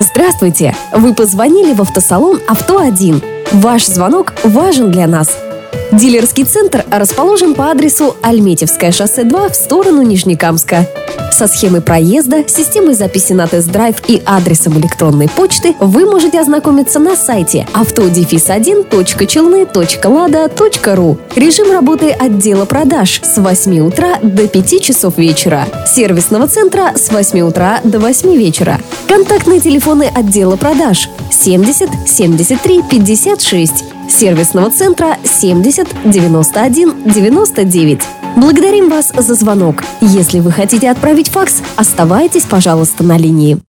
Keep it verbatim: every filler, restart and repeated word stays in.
Здравствуйте! Вы позвонили в автосалон «Авто один». Ваш звонок важен для нас. Дилерский центр расположен по адресу Альметьевское шоссе два в сторону Нижнекамска. Со схемой проезда, системой записи на тест-драйв и адресом электронной почты вы можете ознакомиться на сайте авто один точка челны точка лада точка ру. Режим работы отдела продаж с восьми утра до пяти часов вечера. Сервисного центра с восьми утра до восьми вечера. Контактные телефоны отдела продаж семьдесят семьдесят три пятьдесят шесть. Сервисного центра семьдесят девяносто один девяносто девять. Благодарим вас за звонок. Если вы хотите отправить факс, оставайтесь, пожалуйста, на линии.